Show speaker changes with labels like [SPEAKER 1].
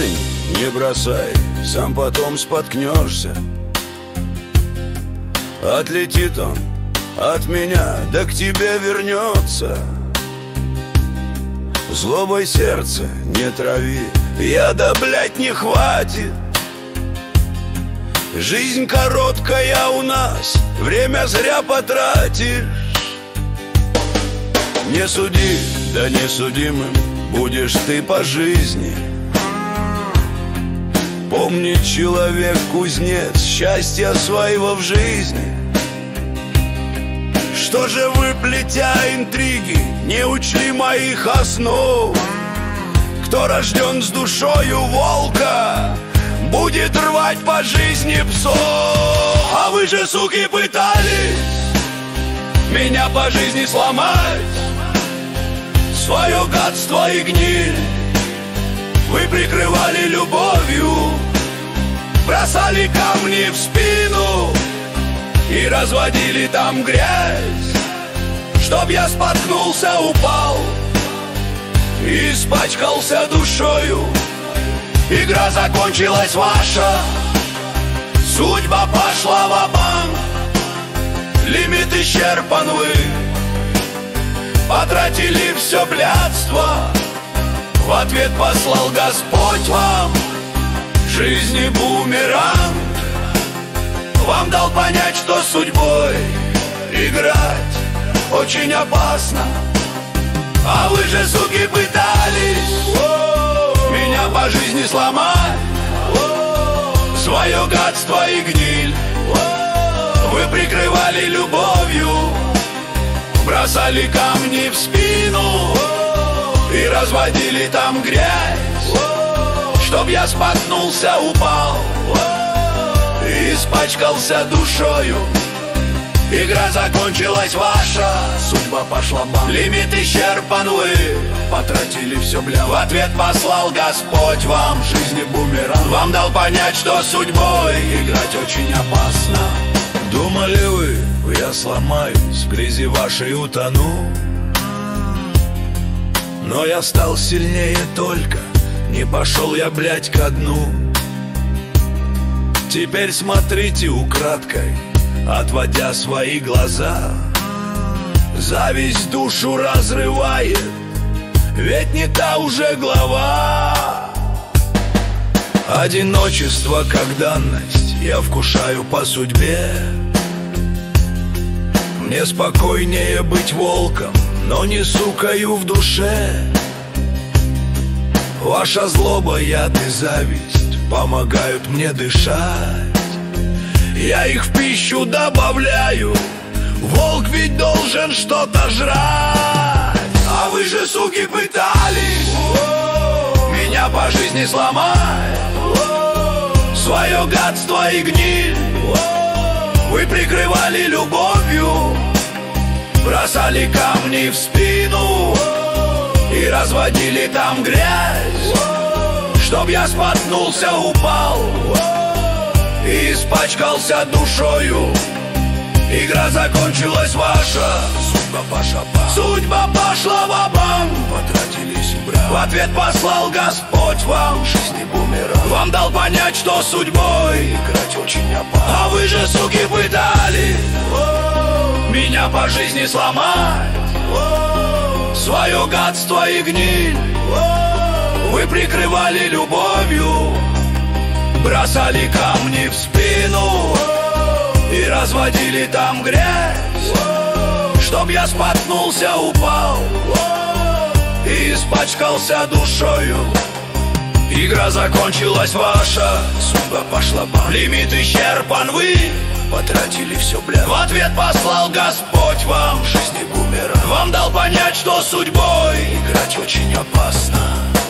[SPEAKER 1] камень не бросай, сам потом споткнешься. Отлетит он от меня, да к тебе вернется. Злобой сердце не трави, яда, блядь, не хватит. Жизнь короткая у нас, время зря потратишь. Не суди, да не судимым будешь ты по жизни. Помни, человек кузнец счастья своего в жизни. Что же вы, плетя интриги, не учли моих основ? Кто рожден с душою волка, будет рвать по жизни псов. А вы же, суки, пытались меня по жизни сломать. Свое гадство и гниль вы прикрывали любовью, бросали камни в спину и разводили там грязь. Чтоб я споткнулся, упал и испачкался душою. Игра закончилась ваша, судьба пошла ва-банк. Лимит исчерпан, вы потратили все блядство. В ответ послал Господь вам жизни бумеранг. Вам дал понять, что судьбой играть очень опасно. А вы же, суки, пытались меня по жизни сломать. Свое гадство и гниль вы прикрывали любовью, бросали камни в спину и разводили там грязь. Чтоб я споткнулся, упал и испачкался душою. Игра закончилась ваша, судьба пошла бам. Лимит исчерпан, вы потратили все бля. В ответ послал Господь вам жизни бумеранг. Вам дал понять, что судьбой играть очень опасно. Думали вы, я сломаюсь, в грязи вашей утону. Но я стал сильнее только, не пошел я, блядь, ко дну. Теперь смотрите украдкой, отводя свои глаза. Зависть душу разрывает, ведь не та уже глава. Одиночество как данность я вкушаю по судьбе. Мне спокойнее быть волком, но не сукаю в душе. Ваша злоба, яд и зависть помогают мне дышать. Я их в пищу добавляю, волк ведь должен что-то жрать. А вы же, суки, пытались меня по жизни сломать. Свое гадство и гниль вы прикрывали любовью, бросали камни в спину и разводили там грязь. Чтоб я споткнулся, упал и испачкался душою. Игра закончилась ваша, судьба пошла ва-банк. Потратились бра. В ответ послал Господь вам жизни бумеранг. Вам дал понять, что судьбой играть очень опасно. А вы же, суки, пытались меня по жизни сломать. Свое гадство и гниль вы прикрывали любовью, бросали камни в спину и разводили там грязь. Чтоб я споткнулся, упал и испачкался душою. Игра закончилась ваша, судьба пошла бам. Лимит исчерпан, вы потратили все бля. В ответ послал Господь вам жизни бумеранг. Вам дал понять, что судьбой играть очень опасно.